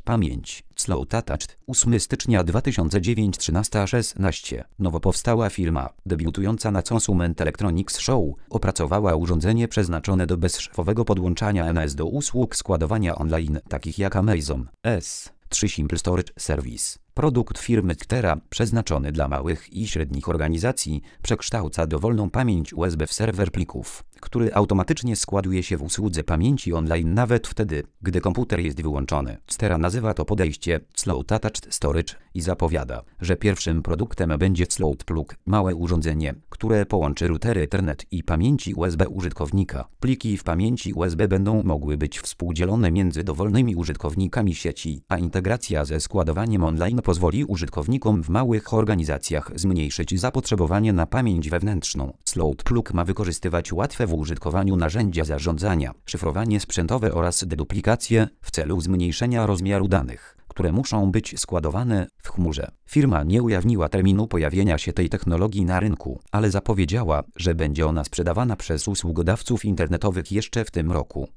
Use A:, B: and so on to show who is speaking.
A: Pamięć Slow Attached 8 stycznia 2009 13:16. Nowo powstała firma, debiutująca na Consumer Electronics Show, opracowała urządzenie przeznaczone do bezszwowego podłączania NS do usług składowania online, takich jak Amazon S3 Simple Storage Service. Produkt firmy Ktera, przeznaczony dla małych i średnich organizacji, przekształca dowolną pamięć USB w serwer plików, który automatycznie składuje się w usłudze pamięci online nawet wtedy, gdy komputer jest wyłączony. Ktera nazywa to podejście Slow Attached Storage i zapowiada, że pierwszym produktem będzie Slow Plug, małe urządzenie, które połączy router Ethernet i pamięci USB użytkownika. Pliki w pamięci USB będą mogły być współdzielone między dowolnymi użytkownikami sieci, a integracja ze składowaniem online pozwoli użytkownikom w małych organizacjach zmniejszyć zapotrzebowanie na pamięć wewnętrzną. Slow Plug ma wykorzystywać łatwe w użytkowaniu narzędzia zarządzania, szyfrowanie sprzętowe oraz deduplikację w celu zmniejszenia rozmiaru danych, które muszą być składowane w chmurze. Firma nie ujawniła terminu pojawienia się tej technologii na rynku, ale zapowiedziała, że będzie ona sprzedawana przez usługodawców internetowych jeszcze w tym roku.